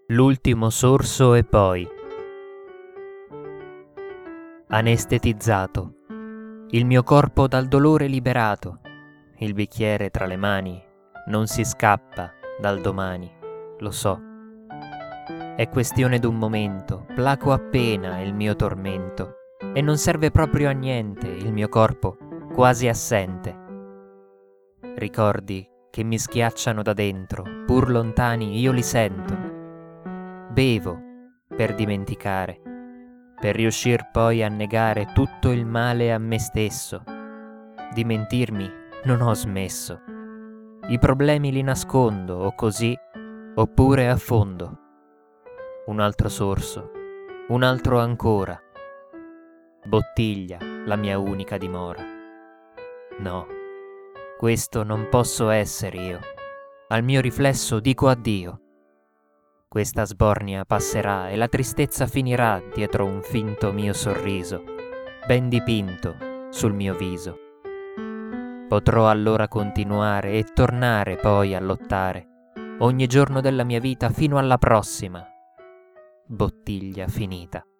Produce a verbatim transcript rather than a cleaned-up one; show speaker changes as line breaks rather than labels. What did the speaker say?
L'ultimo sorso e poi. Anestetizzato. Il mio corpo dal dolore liberato. Il bicchiere tra le mani. Non si scappa dal domani, lo so. È questione d'un momento, placo appena il mio tormento. E non serve proprio a niente il mio corpo quasi assente. Ricordi che mi schiacciano da dentro, pur lontani io li sento. Bevo per dimenticare, per riuscir poi a negare tutto il male a me stesso. Di mentirmi non ho smesso. I problemi li nascondo, o così, oppure affondo. Un altro sorso, un altro ancora. Bottiglia, la mia unica dimora. No, questo non posso essere io. Al mio riflesso dico addio. Questa sbornia passerà e la tristezza finirà dietro un finto mio sorriso, ben dipinto sul mio viso. Potrò allora continuare e tornare poi a lottare ogni giorno della mia vita fino alla prossima bottiglia finita.